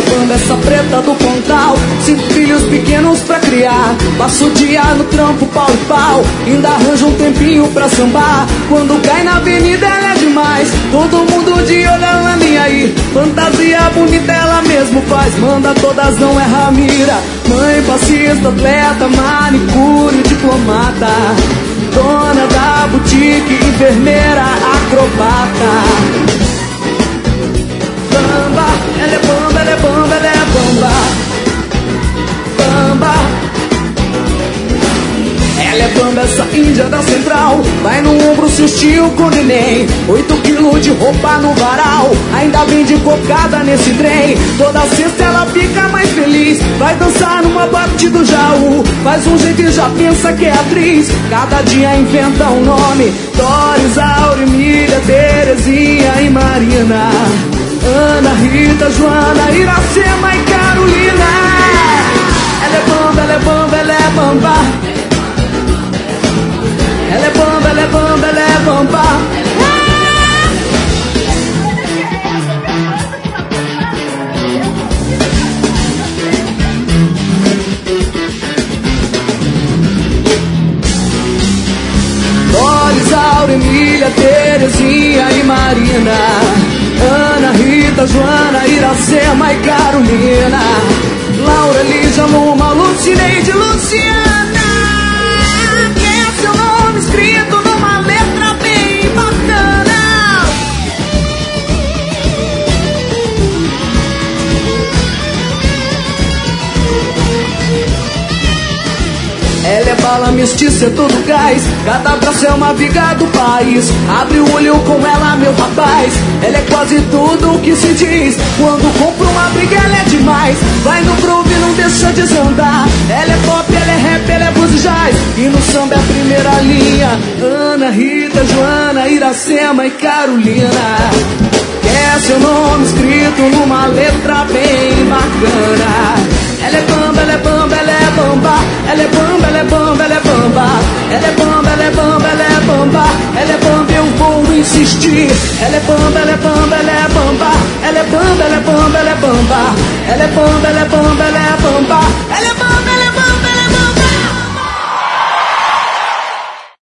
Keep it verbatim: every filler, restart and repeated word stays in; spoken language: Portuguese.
bamba, essa preta do Pontal. Cinco filhos pequenos pra criar. Passo o dia no trampo, pau e pau. Ainda arranjo um tempinho pra sambar. Quando cai na avenida ela é demais. Todo mundo de olho, ela nem aí. Fantasia bonita ela mesmo faz. Manda todas, não erra a mira. Mãe, passista, atleta, manicure, diplomata. Dona da boutique, enfermeira, acrobata. Bamba, ela é bamba, ela é bamba, ela é bamba. Bamba, ela é bamba, essa índia da central. Vai no ombro se tio com neném. Oito quilos de roupa no varal. Ainda vem de cocada nesse trem. Toda sexta ela fica mais feliz. Vai dançar numa boate do Jaú. Faz um jeito e já pensa que é atriz. Cada dia inventa um nome. Doris, Aurimília, Terezinha e Marina. Ana, Rita, Joana, Iracema e Carolina. Ela é bamba, ela é bamba, ela é bamba. Ela é bamba, ela é bamba, ela é bamba. Doris, Aurimília, Terezinha e Marina. Ana, Rita, Joana, Iracema e Carolina. Laura, Lígia, Luma, Lucineide, Luciana. Que é seu nome escrito numa letra bem bacana. Ela é bala mestiça, é todo gás. Cada braço é uma viga do país. Abre o olho com ela, meu rapaz. Ela é quase tudo o que se diz. Quando compra uma briga, ela é demais. Vai no groove, não deixa desandar. Ela é pop, ela é rap, ela é blues e jazz. E no samba é a primeira linha. Ana, Rita, Joana, Iracema e Carolina. Quer seu nome escrito numa letra bem bacana. Ela é bamba, ela é bamba, ela é bamba. Ela é bamba, ela é bamba, ela é bamba. Ela é bamba, ela é bamba, ela é bamba. Ela é bamba, eu vou insistir. Ela é bamba, ela é bamba, ela é bamba. Ela é bamba, ela é bamba, ela é bamba. Ela é bamba, ela é bamba, ela é bamba.